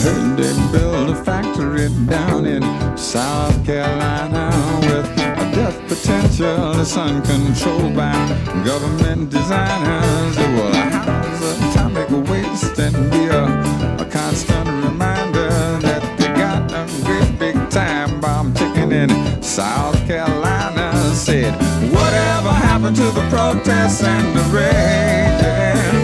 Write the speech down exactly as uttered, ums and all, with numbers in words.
They built a factory down in South Carolina with a death potential that's uncontrolled by government designers. It will house atomic waste and be a, a constant reminder that they got a great big time bomb ticking in South Carolina. Said, whatever happened to the protests and the raging?